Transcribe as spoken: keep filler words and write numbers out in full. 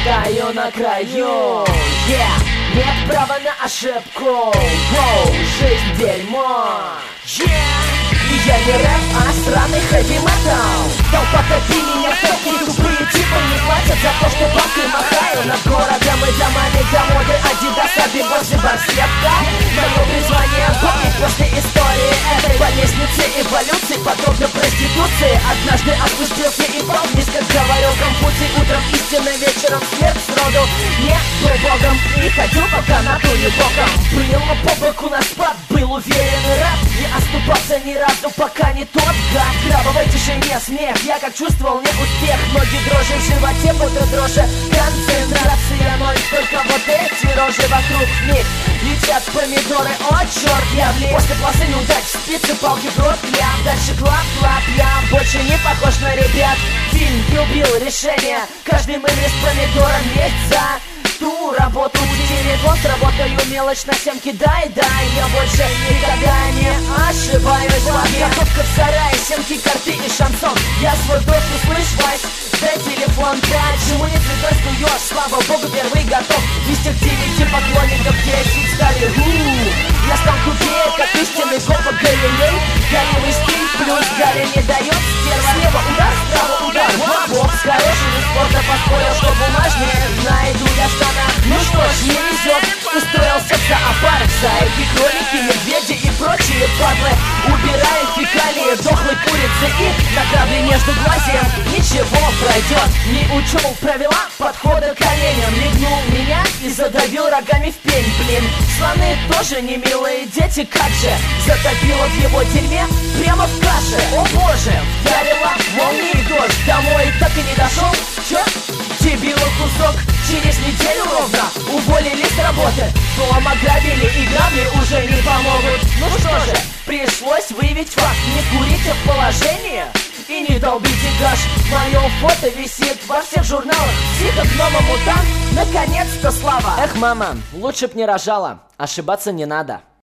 стою на краю. Yeah. Нет права на ошибку. Воу, жизнь дерьмо. Yeah. И я не рэп, а странный хэви-метал. Толпа топи меня в такие тупые типы не платят за то, что бабкой махаю над городом и домами для моды. Адидас, Абибос и Барсетка. Мое призвание помнить после истории этой по лестнице эволюции, подобно проституции. Однажды опустился и пал вниз, как говорил Конфуций. Утром истина, вечером смерть, сроду не был богом. И ходил по канату не боком. Был по боку на спад, был уверен и рад. Не оступался ни разу, пока не тот гад. В гробовой тишине смех, я как чувствовал не успех. Ноги дрожи в животе, будто дрожи. Концентрация ноль, только вот эти рожи вокруг них. Летят помидоры, о черт, я влип. После полосы неудач, спицы, палки в рот, я дальше клап-клап, я больше не похож на ребят. Фильм убил решение, каждый мыль с помидором есть за ту работу. Телефон, сработаю мелочь на семки, дай, дай. Я больше никогда не ошибаюсь. Подготовка в сарае, семки, карты и шансон. Я свой дождь услышь, Вась, дай телефон, дай. Чему не цветной стуешь, слава богу, первый готов. Десять девяти поклонников, десять стали. У-у-у. Я стал тупее, как истинный копа Галилей. Галилей стиль, плюс Галя не дает стерва. Слева удар, справа удар, боб с хорошими спорта поспорил, что бумажнее. Найду я в штанах, ну что ж, не везет. Устроился в зоопарк, зайки, кролики, медведи и прочие падлы. Убирая фекалии, дохлой курицы и награды между глазьем. Ничего, пройдет, не учел правила подхода к оленям. Легнул меня и задавил рогами в пень, блин. Слоны тоже не милые дети, как же. Затопило в его дерьме прямо в каше. О боже, вдарила молнией дождь. Домой так и не дошел, чё? Дебила кусок, через неделю ровно уволили с работы. Дом ограбили и грабли уже не помогут. Ну что же, пришлось выявить факт. Не курите в положении и не долбите гаш. Мое фото висит во всех журналах. Психогнома-мутант, наконец-то слава. Эх, мама, лучше б не рожала, ошибаться не надо.